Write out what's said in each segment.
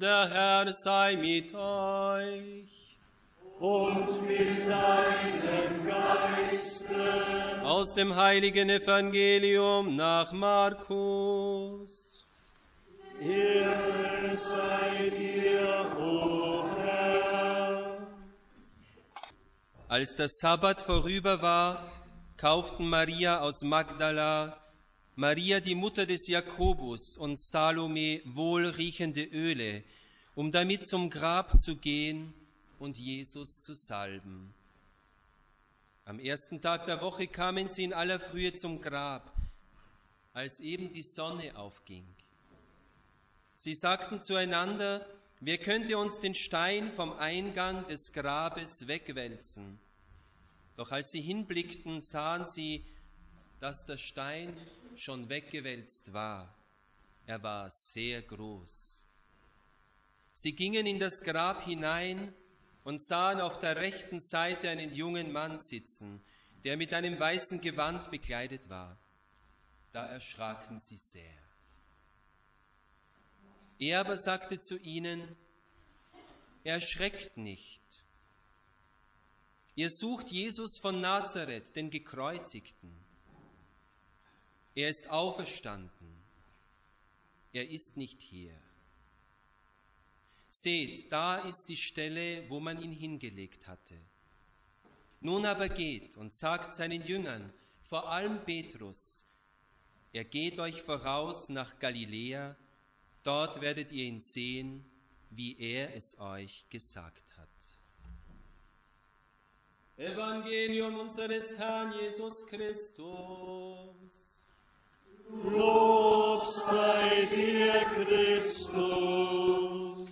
Der Herr sei mit euch. Und mit deinem Geiste. Aus dem heiligen Evangelium nach Markus. Ehre sei dir, o Herr. Als der Sabbat vorüber war, kauften Maria aus Magdala, Maria die Mutter des Jakobus und Salome wohlriechende Öle, um damit zum Grab zu gehen und Jesus zu salben. Am ersten Tag der Woche kamen sie in aller Frühe zum Grab, als eben die Sonne aufging. Sie sagten zueinander, wer könnte uns den Stein vom Eingang des Grabes wegwälzen? Doch als sie hinblickten, sahen sie, dass der Stein schon weggewälzt war. Er war sehr groß. Sie gingen in das Grab hinein und sahen auf der rechten Seite einen jungen Mann sitzen, der mit einem weißen Gewand bekleidet war. Da erschraken sie sehr. Er aber sagte zu ihnen, erschreckt nicht. Ihr sucht Jesus von Nazareth, den Gekreuzigten. Er ist auferstanden. Er ist nicht hier. Seht, da ist die Stelle, wo man ihn hingelegt hatte. Nun aber geht und sagt seinen Jüngern, vor allem Petrus, er geht euch voraus nach Galiläa, dort werdet ihr ihn sehen, wie er es euch gesagt hat. Evangelium unseres Herrn Jesus Christus. Lob sei dir, Christus.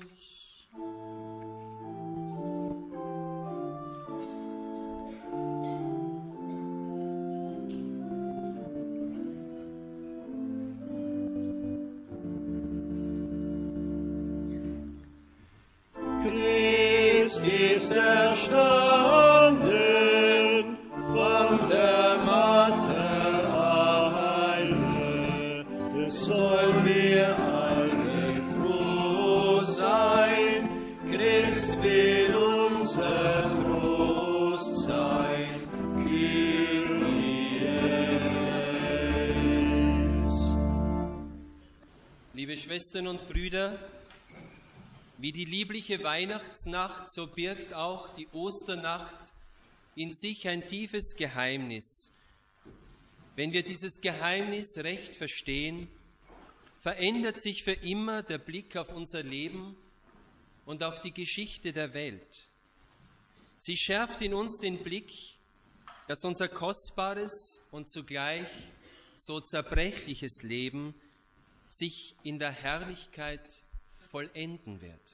Christ ist erstanden von der Mater Heile, des soll mir alle froh sein. Christ will unser Trost sein, Kyrie. Liebe Schwestern und Brüder, wie die liebliche Weihnachtsnacht, so birgt auch die Osternacht in sich ein tiefes Geheimnis. Wenn wir dieses Geheimnis recht verstehen, verändert sich für immer der Blick auf unser Leben und auf die Geschichte der Welt. Sie schärft in uns den Blick, dass unser kostbares und zugleich so zerbrechliches Leben sich in der Herrlichkeit vollenden wird.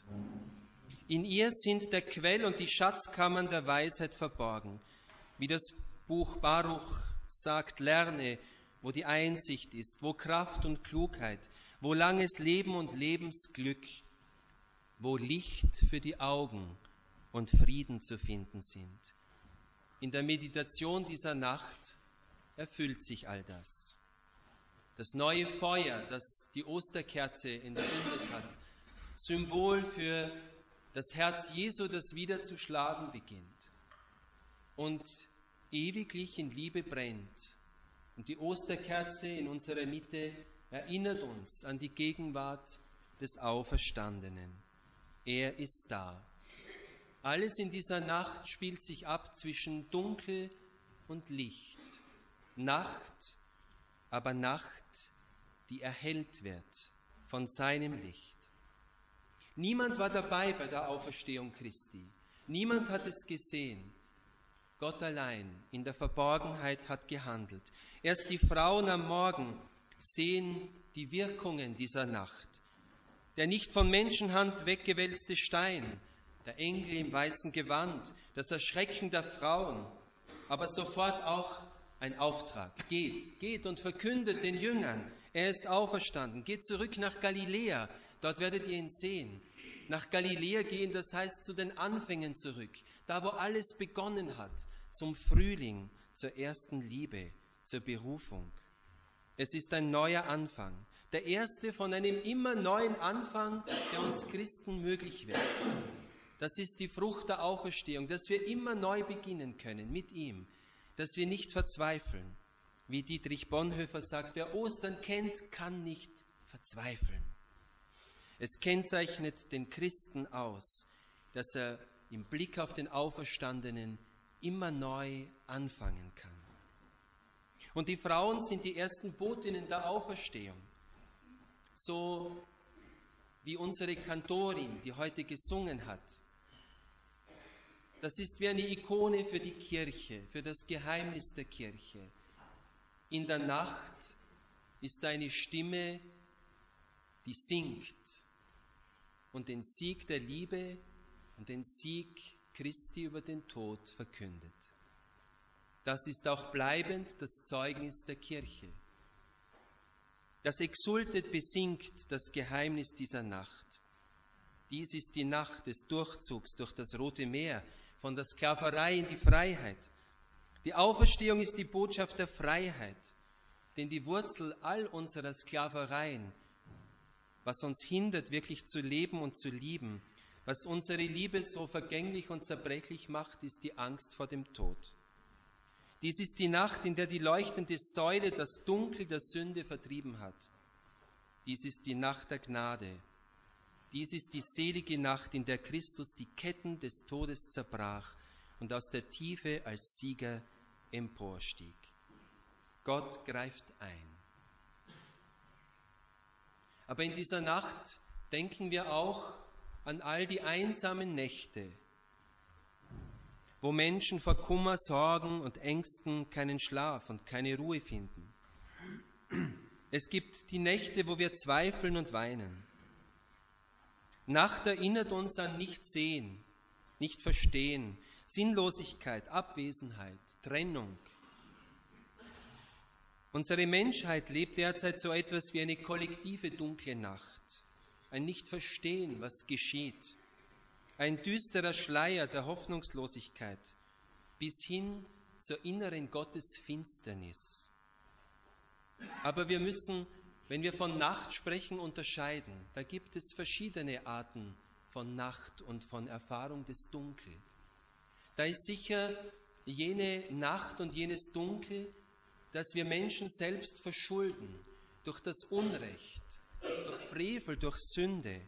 In ihr sind der Quell und die Schatzkammern der Weisheit verborgen. Wie das Buch Baruch sagt, lerne, wo die Einsicht ist, wo Kraft und Klugheit, wo langes Leben und Lebensglück, wo Licht für die Augen und Frieden zu finden sind. In der Meditation dieser Nacht erfüllt sich all das. Das neue Feuer, das die Osterkerze entzündet hat, Symbol für das Herz Jesu, das wieder zu schlagen beginnt und ewiglich in Liebe brennt. Und die Osterkerze in unserer Mitte erinnert uns an die Gegenwart des Auferstandenen. Er ist da. Alles in dieser Nacht spielt sich ab zwischen Dunkel und Licht. Nacht, aber Nacht, die erhellt wird von seinem Licht. Niemand war dabei bei der Auferstehung Christi. Niemand hat es gesehen. Gott allein in der Verborgenheit hat gehandelt. Erst die Frauen am Morgen sehen die Wirkungen dieser Nacht. Der nicht von Menschenhand weggewälzte Stein, der Engel im weißen Gewand, das Erschrecken der Frauen, aber sofort auch ein Auftrag. Geht und verkündet den Jüngern, er ist auferstanden. Geht zurück nach Galiläa, dort werdet ihr ihn sehen. Nach Galiläa gehen, das heißt zu den Anfängen zurück, da wo alles begonnen hat, zum Frühling, zur ersten Liebe, zur Berufung. Es ist ein neuer Anfang. Der erste von einem immer neuen Anfang, der uns Christen möglich wird. Das ist die Frucht der Auferstehung, dass wir immer neu beginnen können mit ihm, dass wir nicht verzweifeln. Wie Dietrich Bonhoeffer sagt, wer Ostern kennt, kann nicht verzweifeln. Es kennzeichnet den Christen aus, dass er im Blick auf den Auferstandenen immer neu anfangen kann. Und die Frauen sind die ersten Botinnen der Auferstehung. So wie unsere Kantorin, die heute gesungen hat. Das ist wie eine Ikone für die Kirche, für das Geheimnis der Kirche. In der Nacht ist eine Stimme, die singt und den Sieg der Liebe und den Sieg Christi über den Tod verkündet. Das ist auch bleibend das Zeugnis der Kirche. Das exultet besingt das Geheimnis dieser Nacht. Dies ist die Nacht des Durchzugs durch das Rote Meer, von der Sklaverei in die Freiheit. Die Auferstehung ist die Botschaft der Freiheit, denn die Wurzel all unserer Sklavereien, was uns hindert, wirklich zu leben und zu lieben, was unsere Liebe so vergänglich und zerbrechlich macht, ist die Angst vor dem Tod. Dies ist die Nacht, in der die leuchtende Säule das Dunkel der Sünde vertrieben hat. Dies ist die Nacht der Gnade. Dies ist die selige Nacht, in der Christus die Ketten des Todes zerbrach und aus der Tiefe als Sieger emporstieg. Gott greift ein. Aber in dieser Nacht denken wir auch an all die einsamen Nächte, wo Menschen vor Kummer, Sorgen und Ängsten keinen Schlaf und keine Ruhe finden. Es gibt die Nächte, wo wir zweifeln und weinen. Nacht erinnert uns an Nichtsehen, nicht verstehen, Sinnlosigkeit, Abwesenheit, Trennung. Unsere Menschheit lebt derzeit so etwas wie eine kollektive dunkle Nacht, ein Nichtverstehen, was geschieht, ein düsterer Schleier der Hoffnungslosigkeit bis hin zur inneren Gottesfinsternis. Aber wir müssen, wenn wir von Nacht sprechen, unterscheiden. Da gibt es verschiedene Arten von Nacht und von Erfahrung des Dunkel. Da ist sicher jene Nacht und jenes Dunkel, das wir Menschen selbst verschulden, durch das Unrecht, durch Frevel, durch Sünde.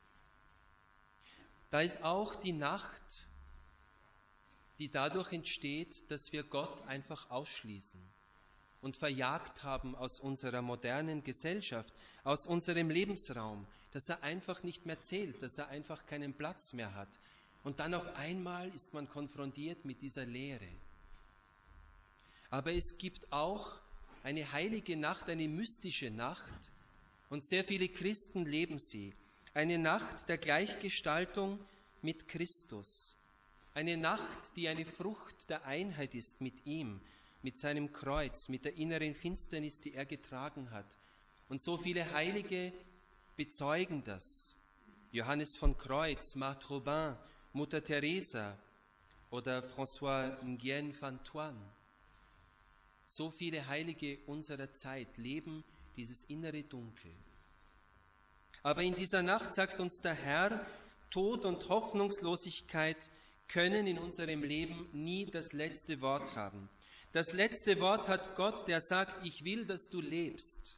Da ist auch die Nacht, die dadurch entsteht, dass wir Gott einfach ausschließen und verjagt haben aus unserer modernen Gesellschaft, aus unserem Lebensraum, dass er einfach nicht mehr zählt, dass er einfach keinen Platz mehr hat. Und dann auf einmal ist man konfrontiert mit dieser Leere. Aber es gibt auch eine heilige Nacht, eine mystische Nacht, und sehr viele Christen leben sie. Eine Nacht der Gleichgestaltung mit Christus. Eine Nacht, die eine Frucht der Einheit ist mit ihm, mit seinem Kreuz, mit der inneren Finsternis, die er getragen hat. Und so viele Heilige bezeugen das. Johannes von Kreuz, Marthe Robin, Mutter Teresa oder François Nguyen Van Thuan. So viele Heilige unserer Zeit leben dieses innere Dunkel. Aber in dieser Nacht sagt uns der Herr, Tod und Hoffnungslosigkeit können in unserem Leben nie das letzte Wort haben. Das letzte Wort hat Gott, der sagt, ich will, dass du lebst.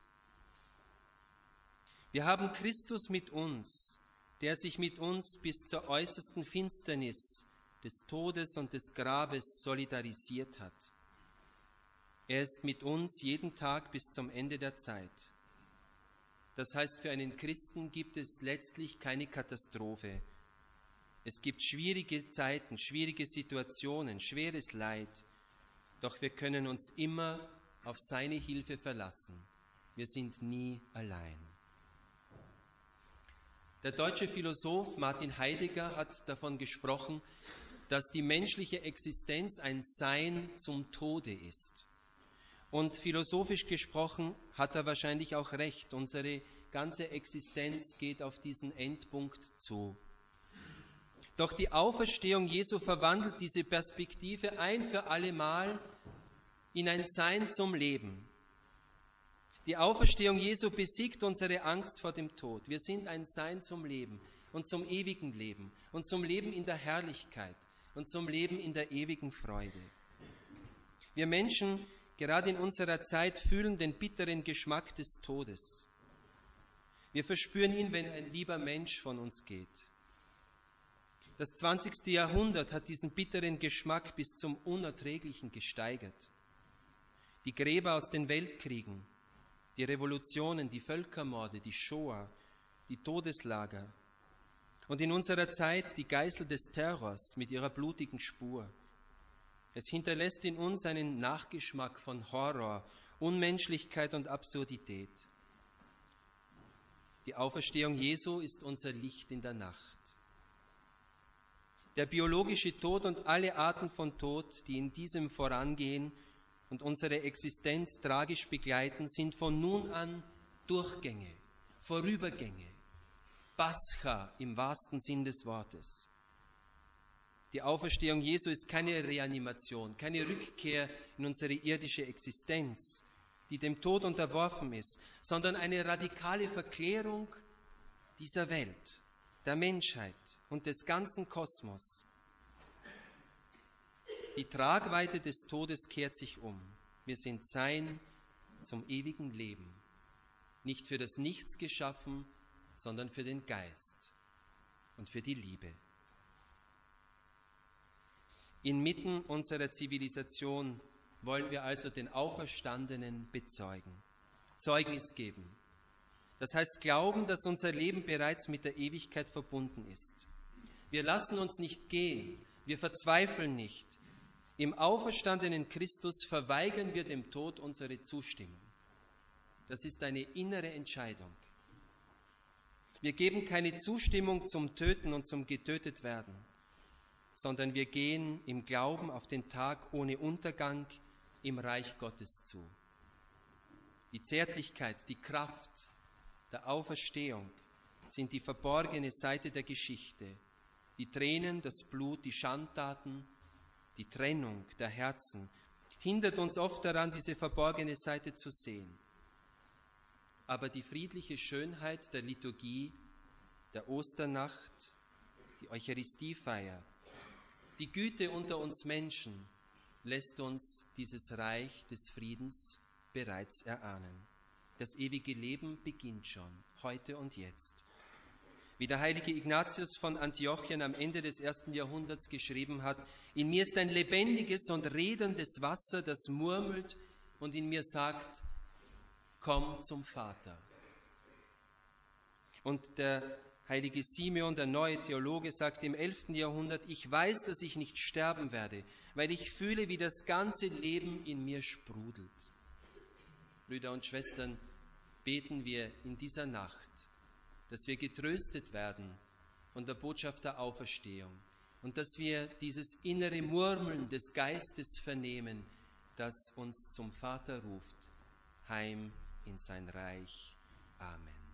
Wir haben Christus mit uns, der sich mit uns bis zur äußersten Finsternis des Todes und des Grabes solidarisiert hat. Er ist mit uns jeden Tag bis zum Ende der Zeit. Das heißt, für einen Christen gibt es letztlich keine Katastrophe. Es gibt schwierige Zeiten, schwierige Situationen, schweres Leid. Doch wir können uns immer auf seine Hilfe verlassen. Wir sind nie allein. Der deutsche Philosoph Martin Heidegger hat davon gesprochen, dass die menschliche Existenz ein Sein zum Tode ist. Und philosophisch gesprochen hat er wahrscheinlich auch recht. Unsere ganze Existenz geht auf diesen Endpunkt zu. Doch die Auferstehung Jesu verwandelt diese Perspektive ein für alle Mal in ein Sein zum Leben. Die Auferstehung Jesu besiegt unsere Angst vor dem Tod. Wir sind ein Sein zum Leben und zum ewigen Leben und zum Leben in der Herrlichkeit und zum Leben in der ewigen Freude. Wir Menschen, gerade in unserer Zeit, fühlen den bitteren Geschmack des Todes. Wir verspüren ihn, wenn ein lieber Mensch von uns geht. Das 20. Jahrhundert hat diesen bitteren Geschmack bis zum Unerträglichen gesteigert. Die Gräber aus den Weltkriegen, die Revolutionen, die Völkermorde, die Shoah, die Todeslager und in unserer Zeit die Geißel des Terrors mit ihrer blutigen Spur. Es hinterlässt in uns einen Nachgeschmack von Horror, Unmenschlichkeit und Absurdität. Die Auferstehung Jesu ist unser Licht in der Nacht. Der biologische Tod und alle Arten von Tod, die in diesem vorangehen und unsere Existenz tragisch begleiten, sind von nun an Durchgänge, Vorübergänge, Pascha im wahrsten Sinn des Wortes. Die Auferstehung Jesu ist keine Reanimation, keine Rückkehr in unsere irdische Existenz, die dem Tod unterworfen ist, sondern eine radikale Verklärung dieser Welt, der Menschheit und des ganzen Kosmos. Die Tragweite des Todes kehrt sich um. Wir sind Sein zum ewigen Leben, nicht für das Nichts geschaffen, sondern für den Geist und für die Liebe. Inmitten unserer Zivilisation wollen wir also den Auferstandenen bezeugen, Zeugnis geben. Das heißt, glauben, dass unser Leben bereits mit der Ewigkeit verbunden ist. Wir lassen uns nicht gehen, wir verzweifeln nicht. Im auferstandenen Christus verweigern wir dem Tod unsere Zustimmung. Das ist eine innere Entscheidung. Wir geben keine Zustimmung zum Töten und zum Getötetwerden, sondern wir gehen im Glauben auf den Tag ohne Untergang im Reich Gottes zu. Die Zärtlichkeit, die Kraft der Auferstehung sind die verborgene Seite der Geschichte. Die Tränen, das Blut, die Schandtaten, die Trennung der Herzen hindert uns oft daran, diese verborgene Seite zu sehen. Aber die friedliche Schönheit der Liturgie, der Osternacht, die Eucharistiefeier, die Güte unter uns Menschen lässt uns dieses Reich des Friedens bereits erahnen. Das ewige Leben beginnt schon, heute und jetzt. Wie der heilige Ignatius von Antiochien am Ende des 1. Jahrhunderts geschrieben hat: In mir ist ein lebendiges und redendes Wasser, das murmelt und in mir sagt, komm zum Vater. Und der heilige Simeon, der neue Theologe, sagt im 11. Jahrhundert, ich weiß, dass ich nicht sterben werde, weil ich fühle, wie das ganze Leben in mir sprudelt. Brüder und Schwestern, beten wir in dieser Nacht, dass wir getröstet werden von der Botschaft der Auferstehung und dass wir dieses innere Murmeln des Geistes vernehmen, das uns zum Vater ruft, heim in sein Reich. Amen.